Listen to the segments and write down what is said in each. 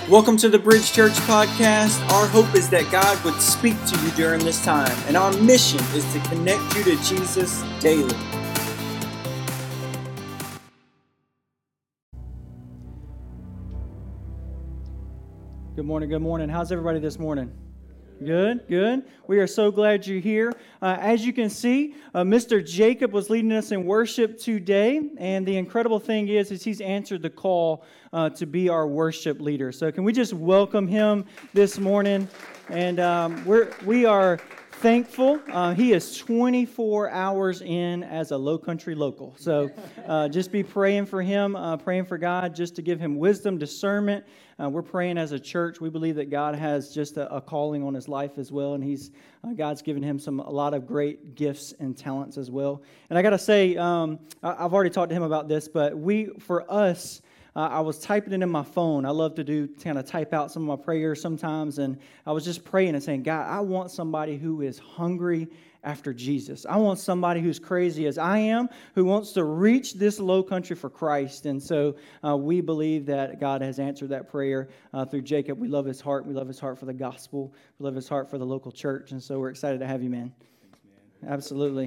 Welcome to the Bridge Church Podcast. Our hope is that God would speak to you during this time, and our mission is to connect you to Jesus daily. Good morning. How's everybody this morning? Good. We are so glad you're here. As you can see, Mr. Jacob was leading us in worship today, and the incredible thing is he's answered the call to be our worship leader. So can we just welcome him this morning? And we are thankful. He is 24 hours in as a Low Country local. So just be praying for him, praying for God just to give him wisdom, discernment. We're praying as a church. We believe that God has just a calling on his life as well, and God's given him a lot of great gifts and talents as well. And I got to say, I've already talked to him about this, but for us, I was typing it in my phone. I love to kind of type out some of my prayers sometimes, and I was just praying and saying, God, I want somebody who is hungry after Jesus. I want somebody who's crazy as I am, who wants to reach this low country for Christ. And so we believe that God has answered that prayer through Jacob. We love his heart. We love his heart for the gospel. We love his heart for the local church. And so we're excited to have you, man. Thanks, man. Absolutely.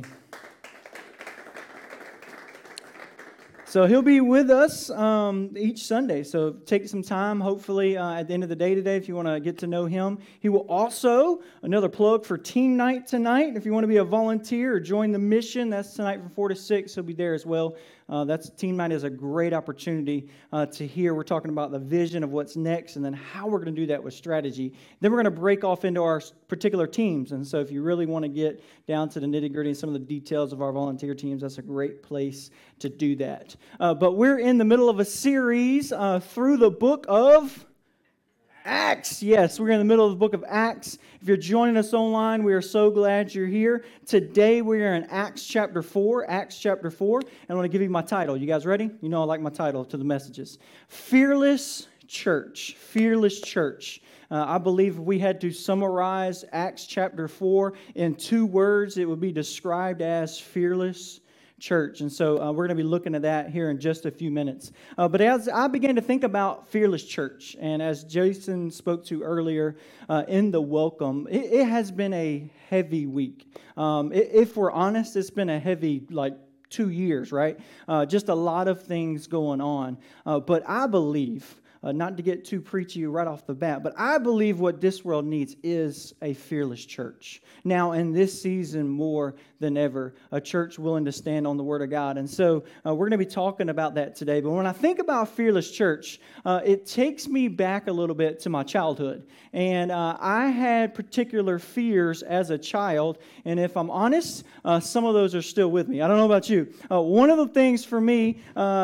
So he'll be with us each Sunday. So take some time, hopefully, at the end of the day today, if you want to get to know him. He will also, another plug for team night tonight. If you want to be a volunteer or join the mission, that's tonight from 4 to 6. He'll be there as well. Team night is a great opportunity to hear. We're talking about the vision of what's next and then how we're going to do that with strategy. Then we're going to break off into our particular teams. And so if you really want to get down to the nitty-gritty and some of the details of our volunteer teams, that's a great place to do that. But we're in the middle of a series through the book of Acts. Yes, we're in the middle of the book of Acts. If you're joining us online, we are so glad you're here. Today we are in Acts chapter 4. Acts chapter 4. And I want to give you my title. You guys ready? You know I like my title to the messages. Fearless Church. Fearless Church. I believe if we had to summarize Acts chapter 4 in 2 words, it would be described as fearless church. And so we're going to be looking at that here in just a few minutes. But as I began to think about fearless church, and as Jason spoke to earlier in the welcome, it has been a heavy week. If we're honest, it's been a heavy, 2 years, right? Just a lot of things going on. But I believe, not to get too preachy right off the bat, but I believe what this world needs is a fearless church. Now, in this season more than ever, a church willing to stand on the Word of God. And so we're going to be talking about that today. But when I think about fearless church, it takes me back a little bit to my childhood. And I had particular fears as a child. And if I'm honest, some of those are still with me. I don't know about you. One of the things for me,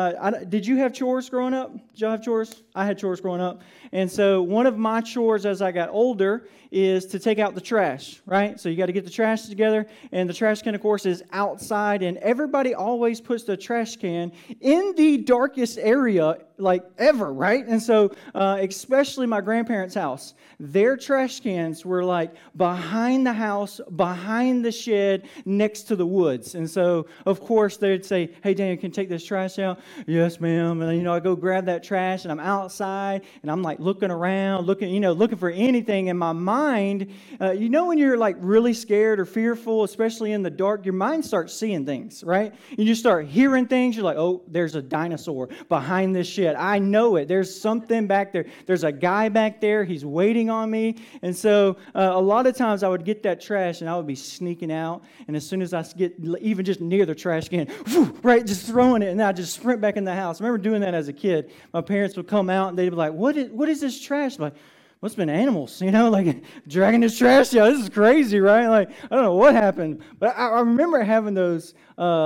did you have chores growing up? Did y'all have chores? I had chores growing up. And so one of my chores as I got older is to take out the trash, right? So you got to get the trash together, and the trash can, of course, is outside, and everybody always puts the trash can in the darkest area ever, right? And so especially my grandparents' house, their trash cans were behind the house, behind the shed, next to the woods. And so, of course, they'd say, hey, Daniel, can you take this trash out? Yes, ma'am. And, I go grab that trash, and I'm outside, and I'm looking around, looking for anything in my mind. When you're really scared or fearful, especially in the dark, your mind starts seeing things, right? You just start hearing things. You're like, oh, there's a dinosaur behind this shed. I know it. There's something back there. There's a guy back there. He's waiting on me. And so a lot of times I would get that trash and I would be sneaking out. And as soon as I get even just near the trash can, right, just throwing it, and then I just sprint back in the house. I remember doing that as a kid. My parents would come out and they'd be like, what is this trash? I'm like, what's been animals, dragging this trash out. This is crazy, right? I don't know what happened. But I remember having those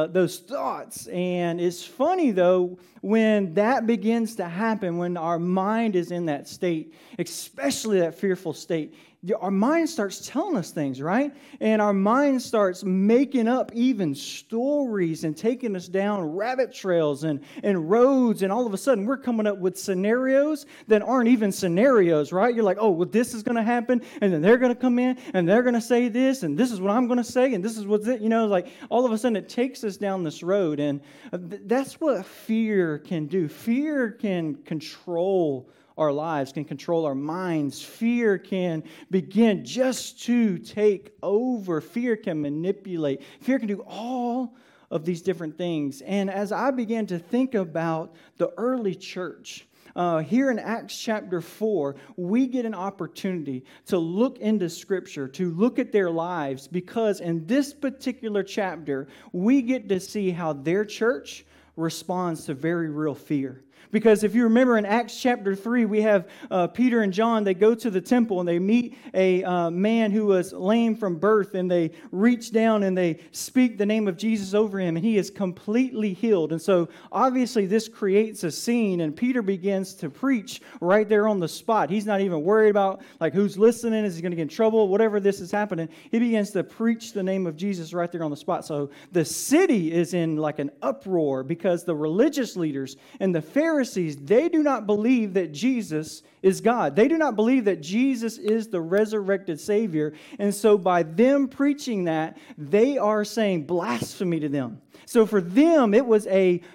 thoughts. And it's funny, though, when that begins to happen, when our mind is in that state, especially that fearful state, our mind starts telling us things, right? And our mind starts making up even stories and taking us down rabbit trails and roads. And all of a sudden, we're coming up with scenarios that aren't even scenarios, right? You're like, oh, well, this is going to happen. And then they're going to come in and they're going to say this. And this is what I'm going to say. And this is what's it. All of a sudden, it takes us down this road. And that's what fear can do. Fear can control our lives, can control our minds. Fear can begin just to take over. Fear can manipulate. Fear can do all of these different things. And as I began to think about the early church, here in Acts chapter 4, we get an opportunity to look into Scripture, to look at their lives, because in this particular chapter, we get to see how their church responds to very real fear. Because if you remember in Acts chapter 3, we have Peter and John, they go to the temple and they meet a man who was lame from birth, and they reach down and they speak the name of Jesus over him, and he is completely healed. And so obviously this creates a scene, and Peter begins to preach right there on the spot. He's not even worried about like who's listening, is he going to get in trouble, whatever this is happening. He begins to preach the name of Jesus right there on the spot. So the city is in like an uproar because the religious leaders and the Pharisees, they do not believe that Jesus is God. They do not believe that Jesus is the resurrected Savior. And so by them preaching that, they are saying blasphemy to them. So for them, it was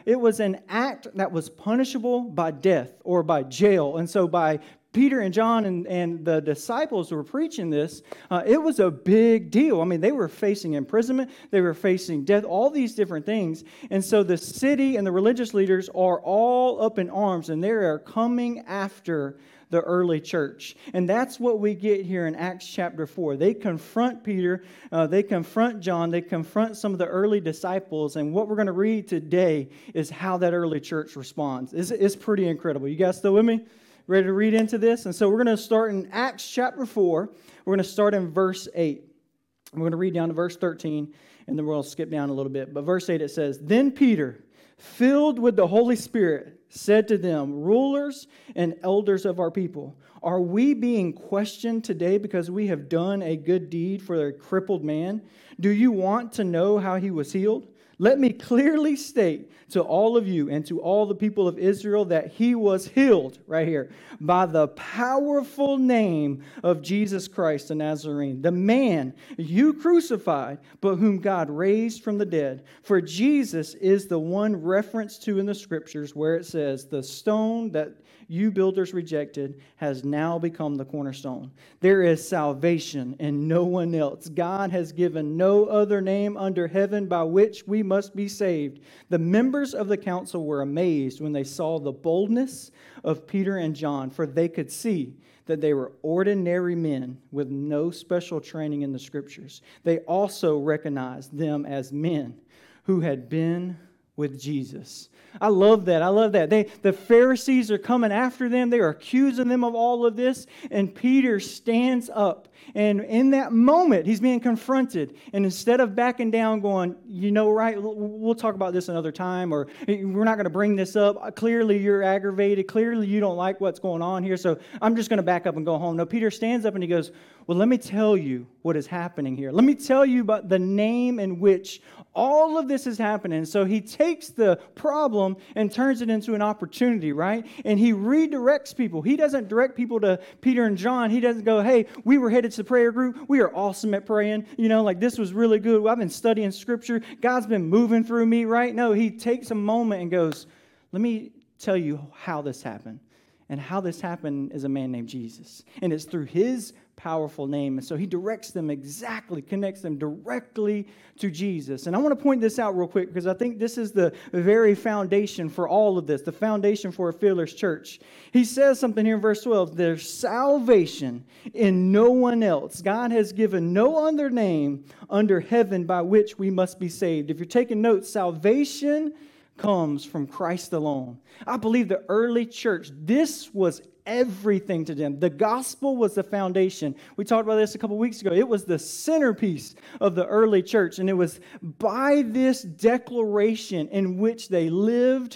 an act that was punishable by death or by jail. And so by Peter and John and the disciples who were preaching this, it was a big deal. I mean, they were facing imprisonment, they were facing death, all these different things. And so the city and the religious leaders are all up in arms, and they are coming after the early church. And that's what we get here in Acts chapter 4. They confront Peter, they confront John, they confront some of the early disciples, and what we're going to read today is how that early church responds. It's pretty incredible. You guys still with me? Ready to read into this? And so we're going to start in Acts chapter 4. We're going to start in verse 8. We're going to read down to verse 13, and then we'll skip down a little bit. But verse 8, it says, "Then Peter, filled with the Holy Spirit, said to them, 'Rulers and elders of our people, are we being questioned today because we have done a good deed for a crippled man? Do you want to know how he was healed? Let me clearly state to all of you and to all the people of Israel that he was healed,'" right here, "by the powerful name of Jesus Christ the Nazarene, the man you crucified, but whom God raised from the dead. For Jesus is the one referenced to in the Scriptures where it says, 'The stone that you builders rejected has now become the cornerstone.' There is salvation in no one else. God has given no other name under heaven by which we must be saved." The members of the council were amazed when they saw the boldness of Peter and John, for they could see that they were ordinary men with no special training in the Scriptures. They also recognized them as men who had been with Jesus. I love that. I love that. The Pharisees are coming after them. They are accusing them of all of this. And Peter stands up. And in that moment, he's being confronted. And instead of backing down going, right, we'll talk about this another time, or we're not going to bring this up. Clearly, you're aggravated. Clearly, you don't like what's going on here. So I'm just going to back up and go home. No, Peter stands up and he goes, "Well, let me tell you what is happening here. Let me tell you about the name in which all of this is happening." So he takes the problem and turns it into an opportunity, right? And he redirects people. He doesn't direct people to Peter and John. He doesn't go, "Hey, we were headed to prayer group. We are awesome at praying. This was really good. I've been studying Scripture. God's been moving through me," right? No, he takes a moment and goes, "Let me tell you how this happened." And how this happened is a man named Jesus. And it's through his powerful name. And so he directs them exactly, connects them directly to Jesus. And I want to point this out real quick because I think this is the very foundation for all of this, the foundation for a fearless church. He says something here in verse 12, "There's salvation in no one else. God has given no other name under heaven by which we must be saved." If you're taking notes, salvation comes from Christ alone. I believe the early church, this was everything to them. The gospel was the foundation. We talked about this a couple weeks ago. It was the centerpiece of the early church, and it was by this declaration in which they lived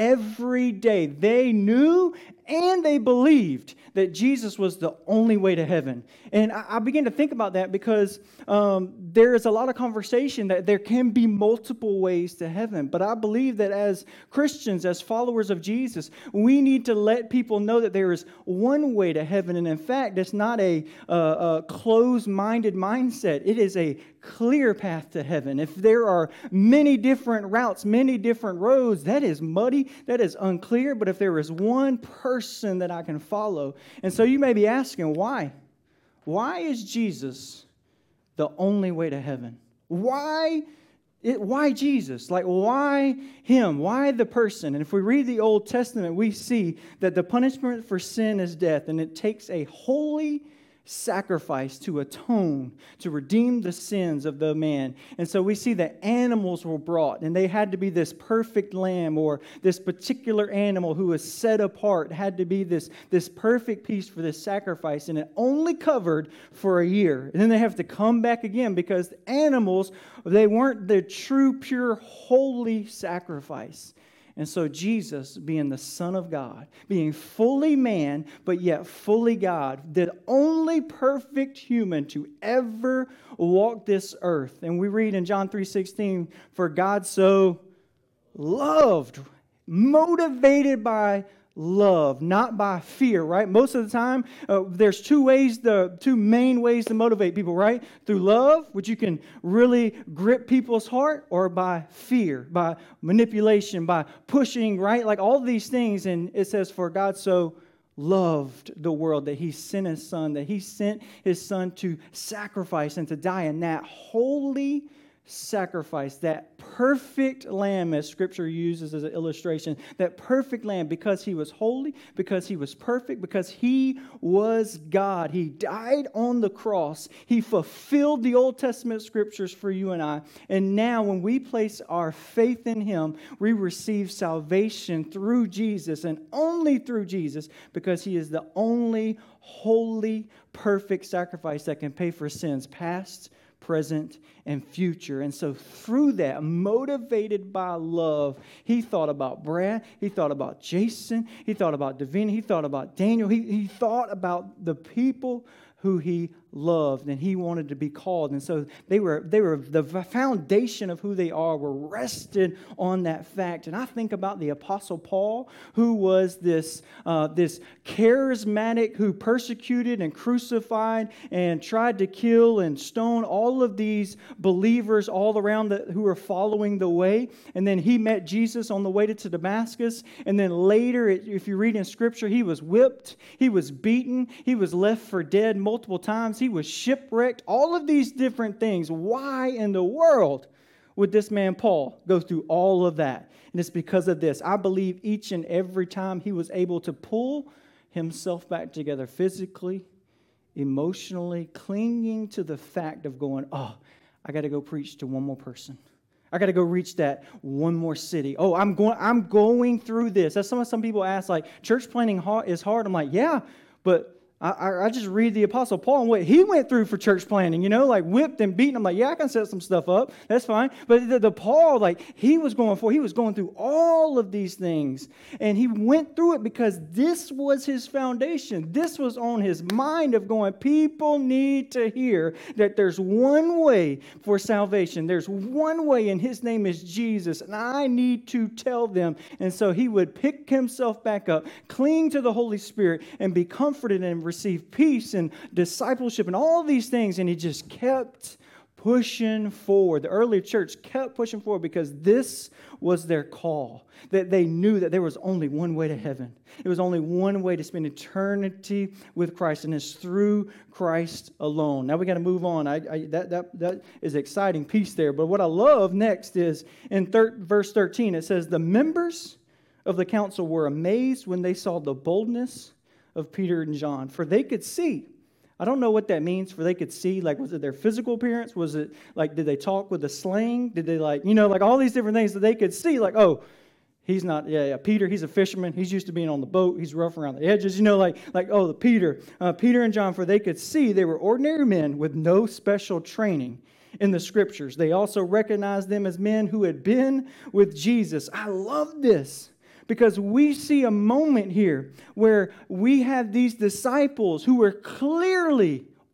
every day. They knew and they believed that Jesus was the only way to heaven. And I began to think about that because there is a lot of conversation that there can be multiple ways to heaven. But I believe that as Christians, as followers of Jesus, we need to let people know that there is one way to heaven. And in fact, it's not a closed-minded mindset. It is a clear path to heaven. If there are many different routes, many different roads, that is muddy, that is unclear. But if there is one person that I can follow. And so you may be asking, why? Why is Jesus the only way to heaven? Why Jesus? Like, why him? Why the person? And if we read the Old Testament, we see that the punishment for sin is death, and it takes a holy sacrifice to atone, to redeem the sins of the man. And so we see that animals were brought, and they had to be this perfect lamb, or this particular animal who was set apart, had to be this perfect piece for this sacrifice, and it only covered for a year. And then they have to come back again because the animals, they weren't the true, pure, holy sacrifice. And so Jesus, being the Son of God, being fully man, but yet fully God, the only perfect human to ever walk this earth. And we read in John 3:16, for God so loved, motivated by love, not by fear, right? Most of the time, there's two main ways to motivate people, right? Through love, which you can really grip people's heart, or by fear, by manipulation, by pushing, right? Like all these things. And it says, for God so loved the world that he sent his son, to sacrifice and to die. And that holy sacrifice, that perfect lamb, as Scripture uses as an illustration, that perfect lamb, because he was holy, because he was perfect, because he was God. He died on the cross. He fulfilled the Old Testament Scriptures for you and I. And now when we place our faith in him, we receive salvation through Jesus, and only through Jesus, because he is the only holy, perfect sacrifice that can pay for sins past, present, and future. And so through that, motivated by love, he thought about Brad, he thought about Jason, he thought about Davina, he thought about Daniel, he thought about the people who he loved and he wanted to be called. And so they were the foundation of who they are were rested on that fact. And I think about the Apostle Paul, who was this charismatic, who persecuted and crucified and tried to kill and stone all of these believers all around who were following the way. And then he met Jesus on the way to Damascus. And then later, if you read in Scripture, he was whipped, he was beaten, he was left for dead multiple times. He was shipwrecked, all of these different things. Why in the world would this man Paul go through all of that? And it's because of this. I believe each and every time he was able to pull himself back together physically, emotionally, clinging to the fact of going, I got to go preach to one more person. I got to go reach that one more city. I'm going through this. That's some people ask, like, church planting is hard. I'm like, yeah, but I just read the Apostle Paul and what he went through for church planting, like whipped and beaten. I'm like, yeah, I can set some stuff up. That's fine. But the Paul, like, he was going through all of these things. And he went through it because this was his foundation. This was on his mind of going, people need to hear that there's one way for salvation. There's one way, and his name is Jesus. And I need to tell them. And so he would pick himself back up, cling to the Holy Spirit, and be comforted and receive peace and discipleship and all these things. And he just kept pushing forward. The early church kept pushing forward because this was their call. That they knew that there was only one way to heaven. It was only one way to spend eternity with Christ, and it's through Christ alone. Now we got to move on. That is exciting piece there. But what I love next is in verse 13, it says, the members of the council were amazed when they saw the boldness of Peter and John, for they could see. I don't know what that means, for they could see. Like, was it their physical appearance? Was it, like, did they talk with a sling? Did they, like, like all these different things that they could see? Like, he's not, Peter, he's a fisherman. He's used to being on the boat. He's rough around the edges, Peter and John, for they could see they were ordinary men with no special training in the Scriptures. They also recognized them as men who had been with Jesus. I love this. Because we see a moment here where we have these disciples who were clearly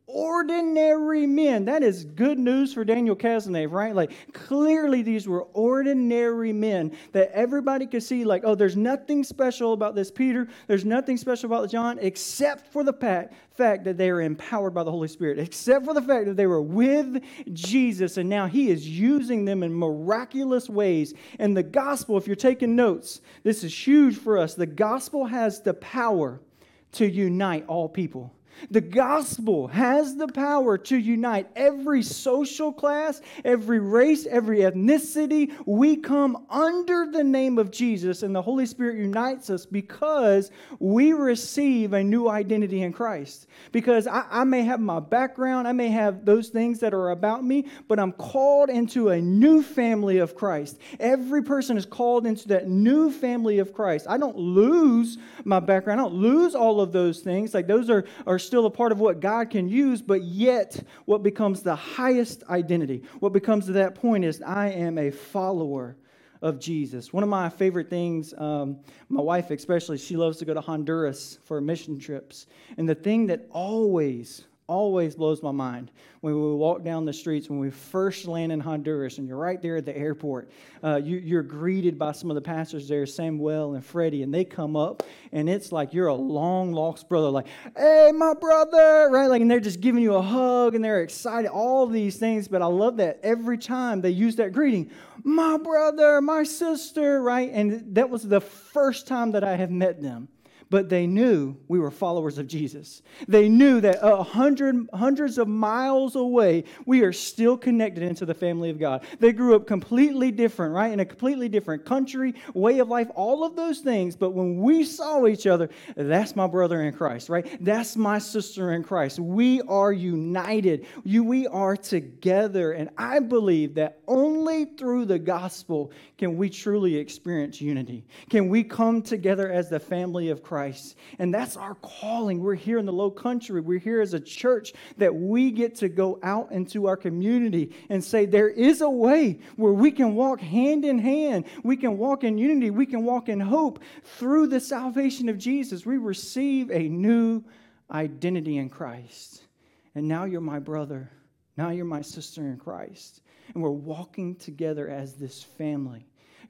ordinary men. That is good news for Daniel Cazenave, right? Like, clearly these were ordinary men that everybody could see, like, oh, there's nothing special about this Peter. There's nothing special about John, except for the fact that they are empowered by the Holy Spirit, except for the fact that they were with Jesus, and now he is using them in miraculous ways. And the gospel, if you're taking notes, this is huge for us. The gospel has the power to unite all people. The gospel has the power to unite every social class, every race, every ethnicity. We come under the name of Jesus, and the Holy Spirit unites us because we receive a new identity in Christ. Because I may have my background, I may have those things that are about me, but I'm called into a new family of Christ. Every person is called into that new family of Christ. I don't lose my background. I don't lose all of those things. Like, those are still a part of what God can use, but yet what becomes the highest identity, what becomes to that point is I am a follower of Jesus. One of my favorite things, my wife especially, she loves to go to Honduras for mission trips. And the thing that always blows my mind when we walk down the streets, when we first land in Honduras, and you're right there at the airport, you're greeted by some of the pastors there, Samuel and Freddie, and they come up, and it's like you're a long-lost brother, like, hey, my brother, right? Like, and they're just giving you a hug, and they're excited, all these things, but I love that every time they use that greeting, my brother, my sister, right? And that was the first time that I have met them. But they knew we were followers of Jesus. They knew that hundreds of miles away, we are still connected into the family of God. They grew up completely different, right? In a completely different country, way of life, all of those things. But when we saw each other, that's my brother in Christ, right? That's my sister in Christ. We are united. We are together. And I believe that only through the gospel can we truly experience unity. Can we come together as the family of Christ? And that's our calling. We're here in the Low Country. We're here as a church that we get to go out into our community and say there is a way where we can walk hand in hand. We can walk in unity. We can walk in hope through the salvation of Jesus. We receive a new identity in Christ. And now you're my brother. Now you're my sister in Christ. And we're walking together as this family,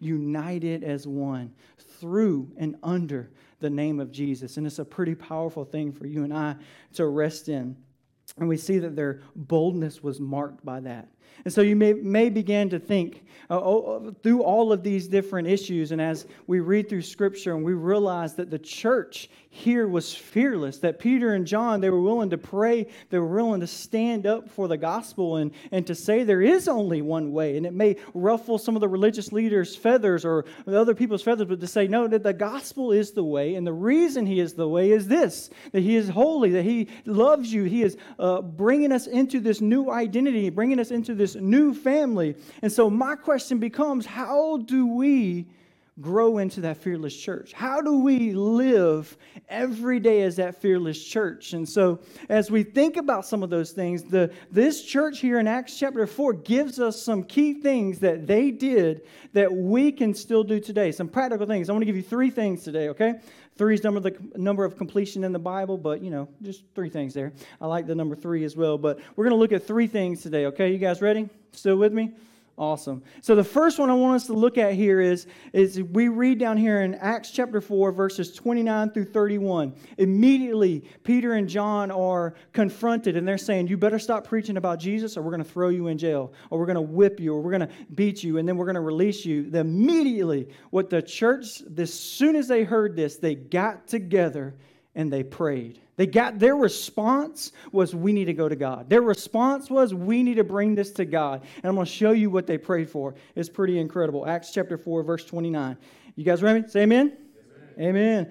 united as one through and under the name of Jesus. And it's a pretty powerful thing for you and I to rest in. And we see that their boldness was marked by that. And so you may begin to think through all of these different issues, and as we read through Scripture and we realize that the church here was fearless, that Peter and John, they were willing to pray, they were willing to stand up for the gospel and to say there is only one way. And it may ruffle some of the religious leaders' feathers or other people's feathers, but to say, no, that the gospel is the way, and the reason he is the way is this, that he is holy, that he loves you, he is bringing us into this new identity, bringing us into this new family. And so my question becomes, how do we grow into that fearless church? How do we live every day as that fearless church? And so as we think about some of those things, this church here in Acts chapter 4 gives us some key things that they did that we can still do today. Some practical things. I want to give you 3 things today, okay? 3 is the number of completion in the Bible, but, just 3 things there. I like the number 3 as well, but we're going to look at 3 things today, okay? You guys ready? Still with me? Awesome. So the first one I want us to look at here is we read down here in Acts chapter 4, verses 29 through 31. Immediately, Peter and John are confronted, and they're saying, you better stop preaching about Jesus, or we're going to throw you in jail, or we're going to whip you, or we're going to beat you, and then we're going to release you. Immediately, what the church, as soon as they heard this, they got together and they prayed. Their response was, we need to go to God. Their response was, we need to bring this to God. And I'm going to show you what they prayed for. It's pretty incredible. Acts chapter 4, verse 29. You guys ready? Say amen. Amen.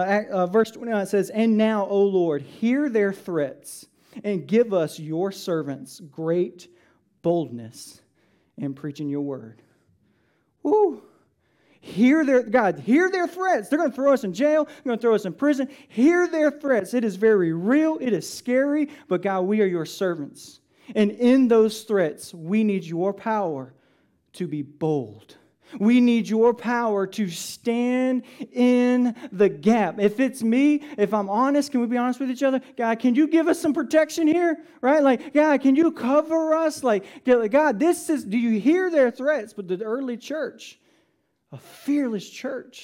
Verse 29 says, and now, O Lord, hear their threats and give us, your servants, great boldness in preaching your word. Woo! Hear their threats. They're going to throw us in jail. They're going to throw us in prison. Hear their threats. It is very real. It is scary. But God, we are your servants. And in those threats, we need your power to be bold. We need your power to stand in the gap. If it's me, if I'm honest, can we be honest with each other? God, can you give us some protection here? Right? Like, God, can you cover us? Like, God, do you hear their threats? But the early church, a fearless church,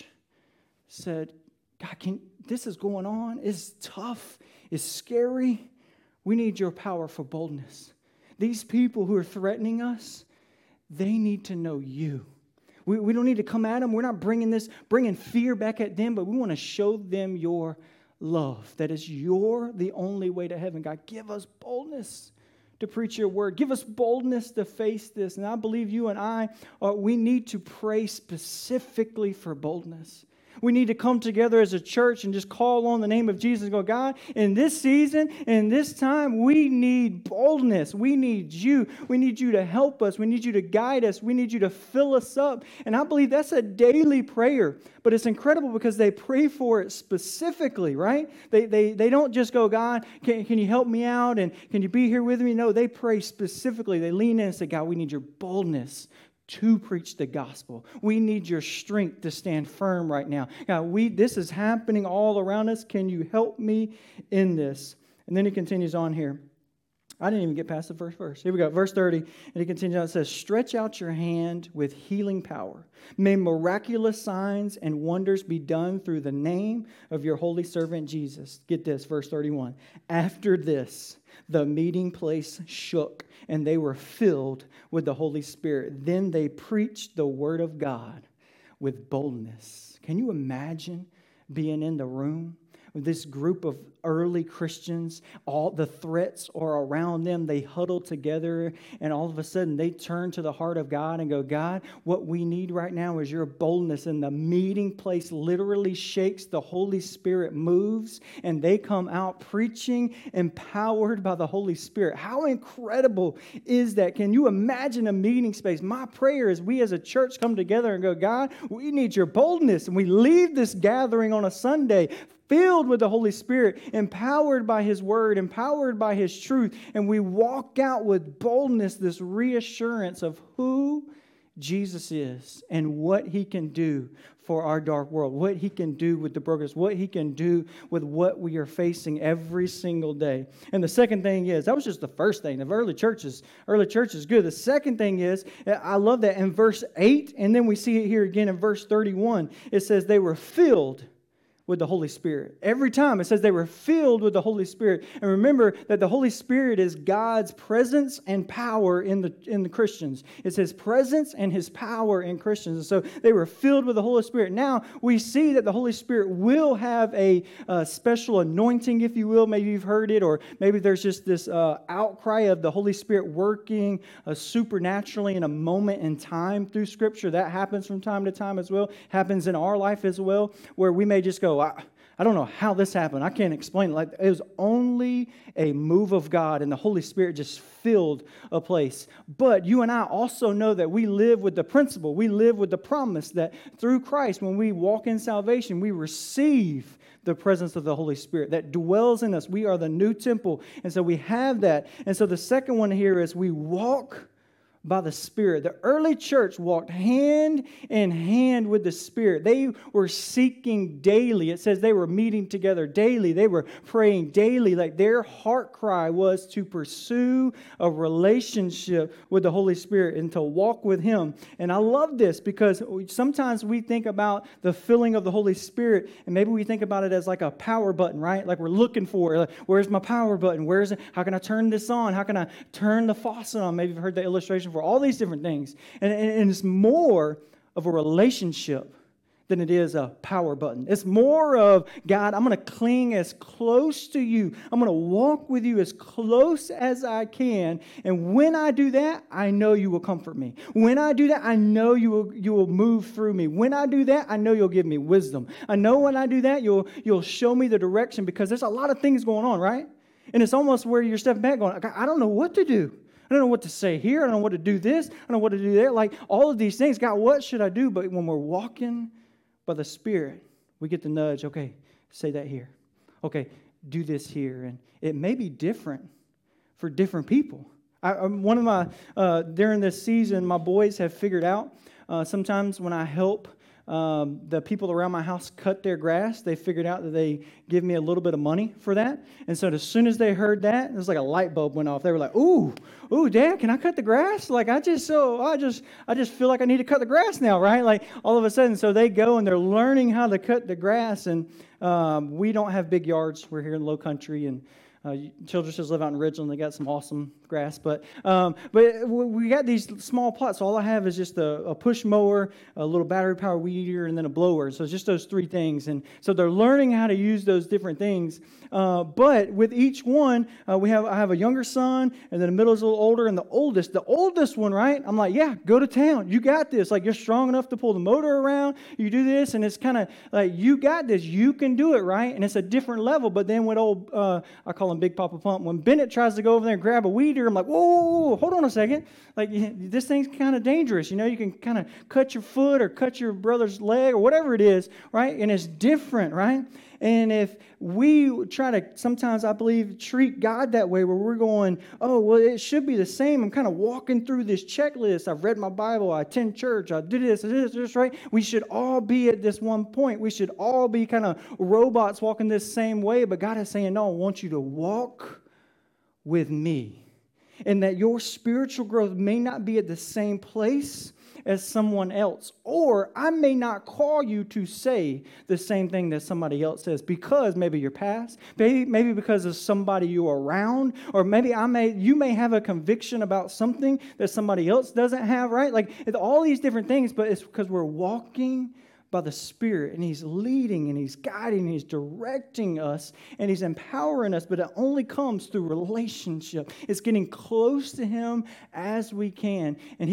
said, God, this is going on. It's tough. It's scary. We need your power for boldness. These people who are threatening us, they need to know you. We don't need to come at them. We're not bringing fear back at them, but we want to show them your love. That is the only way to heaven. God, give us boldness to preach your word. Give us boldness to face this. And I believe you and I, we need to pray specifically for boldness. We need to come together as a church and just call on the name of Jesus and go, God, in this season, in this time, we need boldness. We need you. We need you to help us. We need you to guide us. We need you to fill us up. And I believe that's a daily prayer. But it's incredible because they pray for it specifically, right? They don't just go, God, can you help me out? And can you be here with me? No, they pray specifically. They lean in and say, God, we need your boldness to preach the gospel. We need your strength to stand firm right now. God, this is happening all around us. Can you help me in this? And then he continues on here. I didn't even get past the first verse. Here we go, verse 30. And he continues on. It says, stretch out your hand with healing power. May miraculous signs and wonders be done through the name of your holy servant Jesus. Get this, verse 31. After this, the meeting place shook, and they were filled with the Holy Spirit. Then they preached the word of God with boldness. Can you imagine being in the room with this group of early Christians? All the threats are around them. They huddle together, and all of a sudden they turn to the heart of God and go, God, what we need right now is your boldness. And the meeting place literally shakes. The Holy Spirit moves, and they come out preaching, empowered by the Holy Spirit. How incredible is that? Can you imagine a meeting space? My prayer is we as a church come together and go, God, we need your boldness. And we leave this gathering on a Sunday filled with the Holy Spirit, empowered by His Word, empowered by His truth, and we walk out with boldness, this reassurance of who Jesus is and what He can do for our dark world, what He can do with the brokenness, what He can do with what we are facing every single day. And the second thing is, that was just the first thing. The early church is good. The second thing is, I love that in verse 8, and then we see it here again in verse 31. It says they were filled with the Holy Spirit. Every time it says they were filled with the Holy Spirit. And remember that the Holy Spirit is God's presence and power in the Christians. It's His presence and His power in Christians. And so they were filled with the Holy Spirit. Now we see that the Holy Spirit will have a special anointing, if you will. Maybe you've heard it, or maybe there's just this outcry of the Holy Spirit working supernaturally in a moment in time through Scripture. That happens from time to time as well. Happens in our life as well, where we may just go, I don't know how this happened. I can't explain it. Like, it was only a move of God, and the Holy Spirit just filled a place. But you and I also know that we live with the principle. We live with the promise that through Christ, when we walk in salvation, we receive the presence of the Holy Spirit that dwells in us. We are the new temple. And so we have that. And so the second one here is we walk by the Spirit. The early church walked hand in hand with the Spirit. They were seeking daily. It says they were meeting together daily. They were praying daily. Like their heart cry was to pursue a relationship with the Holy Spirit and to walk with Him. And I love this because sometimes we think about the filling of the Holy Spirit, and maybe we think about it as like a power button, right? Like we're looking for it. Like, where's my power button? Where's it? How can I turn this on? How can I turn the faucet on? Maybe you've heard the illustration for all these different things. And it's more of a relationship than it is a power button. It's more of, God, I'm going to cling as close to you. I'm going to walk with you as close as I can. And when I do that, I know you will comfort me. When I do that, I know you will move through me. When I do that, I know you'll give me wisdom. I know when I do that, you'll show me the direction, because there's a lot of things going on, right? And it's almost where you're stepping back going, I don't know what to do. I don't know what to say here. I don't know what to do this. I don't know what to do there. Like all of these things, God, what should I do? But when we're walking by the Spirit, we get the nudge. Okay, say that here. Okay, do this here. And it may be different for different people. One of my, during this season, my boys have figured out, sometimes when I help the people around my house cut their grass, they figured out that they give me a little bit of money for that. And so as soon as they heard that, it was like a light bulb went off. They were like, ooh, Dad, can I cut the grass? Like, I just feel like I need to cut the grass now, right? Like, all of a sudden, so they go and they're learning how to cut the grass. And we don't have big yards. We're here in low country, and children just live out in Ridgeland. They got some awesome grass, but we got these small plots. So all I have is just a push mower, a little battery powered weed eater, and then a blower. So it's just those three things. And so they're learning how to use those different things. But with each one, I have a younger son, and then the middle is a little older, and the oldest one, right? I'm like, yeah, go to town. You got this. Like, you're strong enough to pull the motor around. You do this, and it's kind of like, you got this. You can do it, right? And it's a different level. But then with old, I call him Big Papa Pump. When Bennett tries to go over there and grab a weed eater, I'm like, whoa, hold on a second. Like, this thing's kind of dangerous. You know, you can kind of cut your foot or cut your brother's leg or whatever it is, right? And it's different, right? And if we try to, sometimes I believe, treat God that way, where we're going, oh, well, it should be the same. I'm kind of walking through this checklist. I've read my Bible. I attend church. I do this, right? We should all be at this one point. We should all be kind of robots walking this same way. But God is saying, no, I want you to walk with me. And that your spiritual growth may not be at the same place as someone else. Or I may not call you to say the same thing that somebody else says, because maybe your past, maybe because of somebody you're around, or maybe you may have a conviction about something that somebody else doesn't have, right? Like, it's all these different things, but it's because we're walking by the Spirit, and He's leading, and He's guiding, and He's directing us, and He's empowering us, but it only comes through relationship. It's getting close to Him as we can, and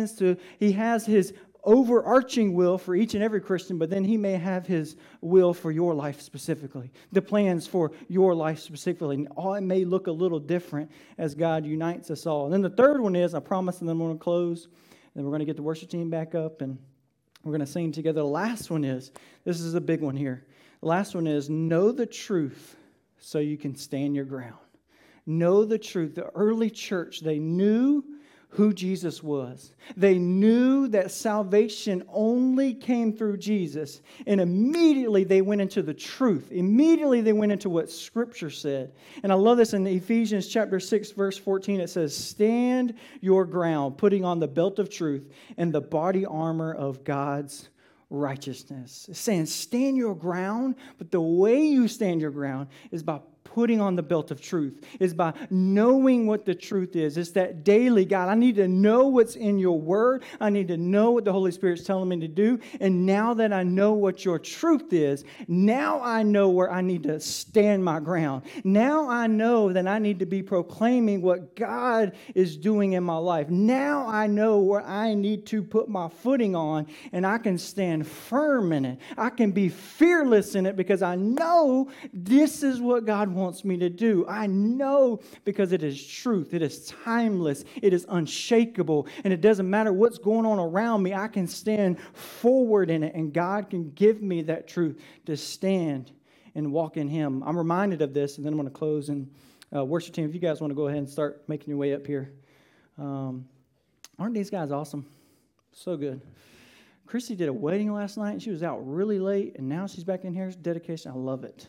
He has His overarching will for each and every Christian, but then He may have His will for your life specifically, the plans for your life specifically, and all it may look a little different as God unites us all. And then the third one is, I promise, and then I'm going to close, and then we're going to get the worship team back up, and we're going to sing together. The last one is, this is a big one here. The last one is, know the truth so you can stand your ground. Know the truth. The early church, they knew who Jesus was. They knew that salvation only came through Jesus. And immediately they went into the truth. Immediately they went into what Scripture said. And I love this in Ephesians chapter 6, verse 14. It says, stand your ground, putting on the belt of truth and the body armor of God's righteousness. It's saying stand your ground, but the way you stand your ground is by putting on the belt of truth, is by knowing what the truth is. It's that daily, God, I need to know what's in your word. I need to know what the Holy Spirit's telling me to do. And now that I know what your truth is, now I know where I need to stand my ground. Now I know that I need to be proclaiming what God is doing in my life. Now I know where I need to put my footing on, and I can stand firm in it. I can be fearless in it because I know this is what God wants me to do. I know because it is truth. It is timeless. It is unshakable. And it doesn't matter what's going on around me. I can stand forward in it, and God can give me that truth to stand and walk in Him. I'm reminded of this, and then I'm going to close. And worship team, if you guys want to go ahead and start making your way up here. Aren't these guys awesome? So good. Christy did a wedding last night, and she was out really late, and now she's back in here. It's dedication. I love it.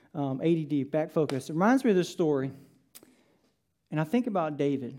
ADD, back focus. It reminds me of this story. And I think about David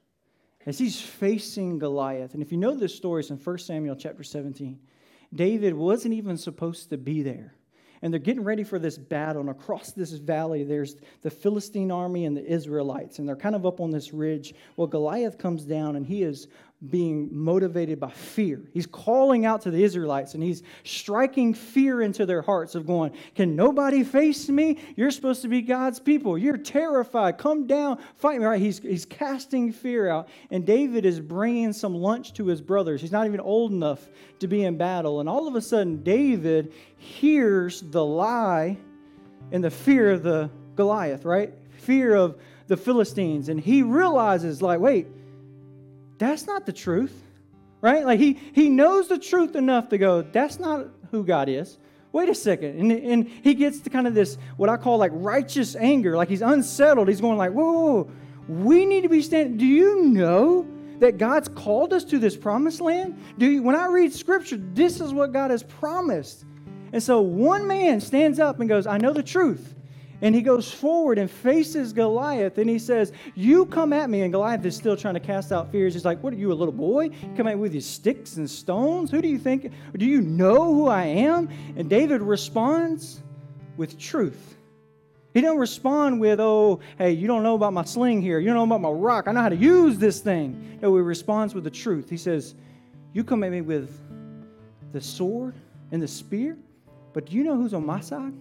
as he's facing Goliath. And if you know this story, it's in 1 Samuel chapter 17. David wasn't even supposed to be there. And they're getting ready for this battle. And across this valley, there's the Philistine army and the Israelites. And they're kind of up on this ridge. Well, Goliath comes down, and he is being motivated by fear. He's calling out to the Israelites, and he's striking fear into their hearts of going, can nobody face me? You're supposed to be God's people. You're terrified. Come down, fight me. Right? He's casting fear out, and David is bringing some lunch to his brothers. He's not even old enough to be in battle, and all of a sudden, David hears the lie and the fear of the Goliath, right? Fear of the Philistines, and he realizes, like, wait, that's not the truth, right? Like he knows the truth enough to go, that's not who God is. Wait a second. And he gets to kind of this, what I call like righteous anger. Like he's unsettled. He's going like, whoa, We need to be standing. Do you know that God's called us to this promised land? When I read Scripture, this is what God has promised. And so one man stands up and goes, I know the truth. And he goes forward and faces Goliath, and he says, you come at me. And Goliath is still trying to cast out fears. He's like, what are you, a little boy? You come at me with your sticks and stones? Who do you think? Do you know who I am? And David responds with truth. He don't respond with, oh, hey, you don't know about my sling here. You don't know about my rock. I know how to use this thing. No, he responds with the truth. He says, you come at me with the sword and the spear, but do you know who's on my side?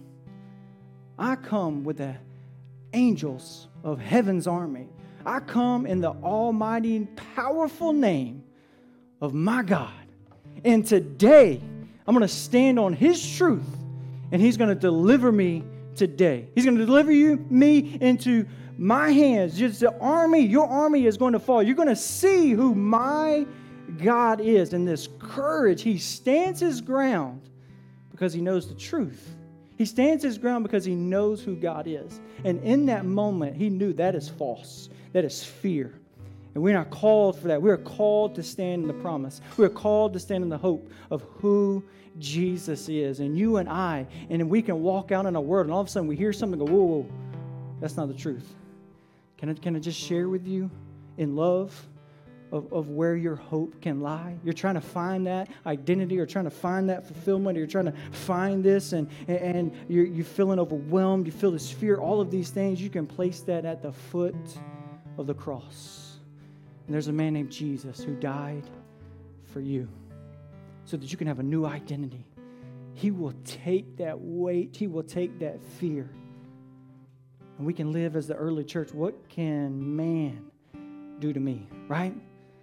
I come with the angels of heaven's army. I come in the almighty and powerful name of my God. And today, I'm going to stand on His truth, and He's going to deliver me today. He's going to deliver me into my hands. Just the army, your army is going to fall. You're going to see who my God is. And this courage, He stands His ground because He knows the truth. He stands His ground because He knows who God is. And in that moment, He knew that is false. That is fear. And we're not called for that. We are called to stand in the promise. We are called to stand in the hope of who Jesus is. And you and I, and we can walk out in a world, and all of a sudden we hear something and go, whoa, that's not the truth. Can I just share with you in love of where your hope can lie? You're trying to find that identity, or trying to find that fulfillment, or you're trying to find this, and you're feeling overwhelmed, you feel this fear, all of these things, you can place that at the foot of the cross. And there's a man named Jesus who died for you so that you can have a new identity. He will take that weight. He will take that fear. And we can live as the early church. What can man do to me, right?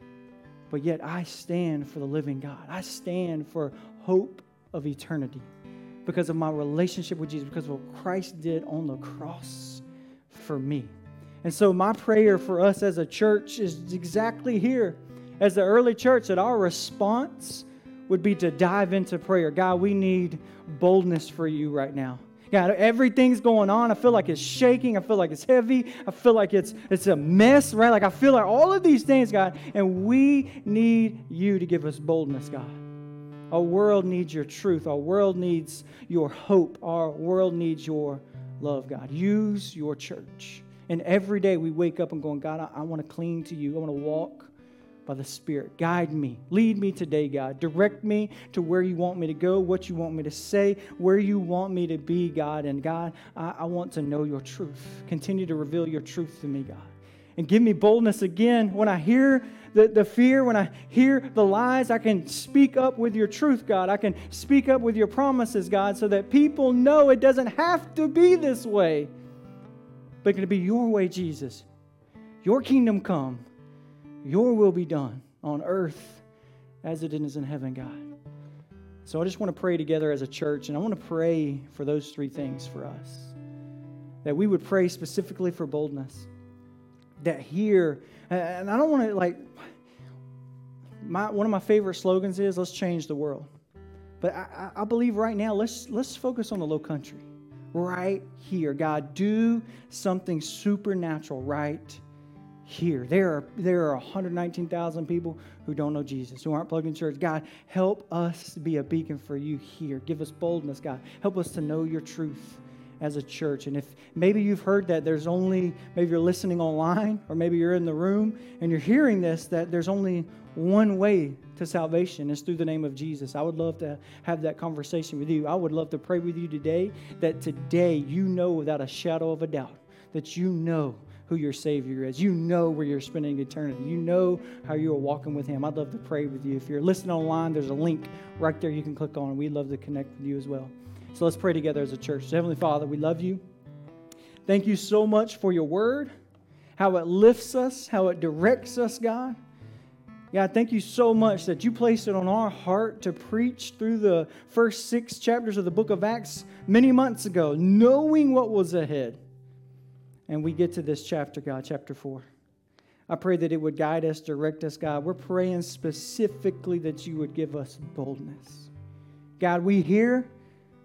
But yet I stand for the living God. I stand for hope of eternity because of my relationship with Jesus, because of what Christ did on the cross for me. And so my prayer for us as a church is exactly here, as the early church, that our response would be to dive into prayer. God, we need boldness for you right now. God, everything's going on. I feel like it's shaking. I feel like it's heavy. I feel like it's a mess, right? Like I feel like all of these things, God, and we need you to give us boldness, God. Our world needs your truth. Our world needs your hope. Our world needs your love, God. Use your church. And every day we wake up and going, God, I want to cling to you. I want to walk by the Spirit. Guide me. Lead me today, God. Direct me to where you want me to go, what you want me to say, where you want me to be, God. And God, I want to know your truth. Continue to reveal your truth to me, God. And give me boldness again. When I hear the fear, when I hear the lies, I can speak up with your truth, God. I can speak up with your promises, God, so that people know it doesn't have to be this way, but it can be your way, Jesus. Your kingdom come. Your will be done on earth as it is in heaven, God. So I just want to pray together as a church, and I want to pray for those three things for us. That we would pray specifically for boldness. That here, and I don't want to one of my favorite slogans is, let's change the world. But I believe right now, let's focus on the low country. Right here. God, do something supernatural right here. There are 119,000 people who don't know Jesus, who aren't plugged in church. God, help us be a beacon for you here. Give us boldness, God. Help us to know your truth as a church. And if maybe you've heard that maybe you're listening online, or maybe you're in the room and you're hearing this, that there's only one way to salvation. It's through the name of Jesus. I would love to have that conversation with you. I would love to pray with you today, that today you know without a shadow of a doubt that you know who your Savior is. You know where you're spending eternity. You know how you are walking with Him. I'd love to pray with you. If you're listening online, there's a link right there you can click on, and we'd love to connect with you as well. So let's pray together as a church. So Heavenly Father, we love you. Thank you so much for your word, how it lifts us, how it directs us, God. God, thank you so much that you placed it on our heart to preach through the first 6 chapters of the book of Acts many months ago, knowing what was ahead. And we get to this chapter, God, chapter 4. I pray that it would guide us, direct us, God. We're praying specifically that you would give us boldness. God, we hear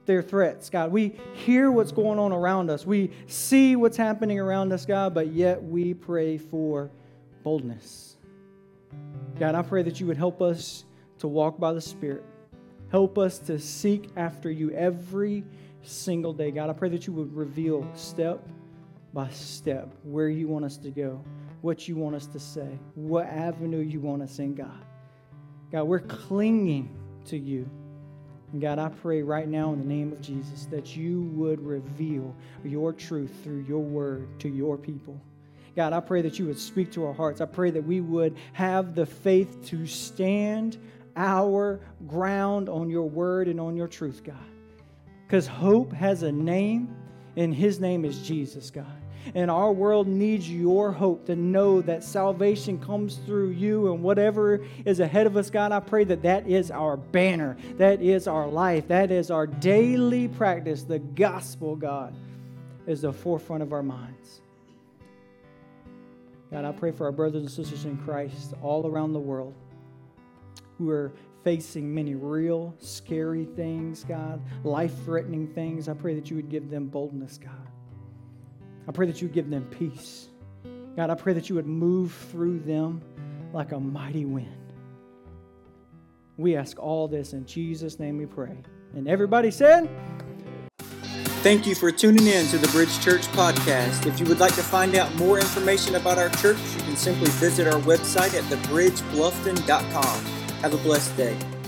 their threats, God. We hear what's going on around us. We see what's happening around us, God, but yet we pray for boldness. God, I pray that you would help us to walk by the Spirit. Help us to seek after you every single day. God, I pray that you would reveal step by step where you want us to go, what you want us to say, what avenue you want us in, God. God, we're clinging to you. And God, I pray right now in the name of Jesus that you would reveal your truth through your word to your people. God, I pray that you would speak to our hearts. I pray that we would have the faith to stand our ground on your word and on your truth, God. Because hope has a name, and his name is Jesus, God. And our world needs your hope to know that salvation comes through you, and whatever is ahead of us, God, I pray that that is our banner. That is our life. That is our daily practice. The gospel, God, is the forefront of our minds. God, I pray for our brothers and sisters in Christ all around the world who are facing many real, scary things, God, life-threatening things. I pray that you would give them boldness, God. I pray that you would give them peace. God, I pray that you would move through them like a mighty wind. We ask all this in Jesus' name we pray. And everybody said, thank you for tuning in to the Bridge Church podcast. If you would like to find out more information about our church, you can simply visit our website at thebridgebluffton.com. Have a blessed day.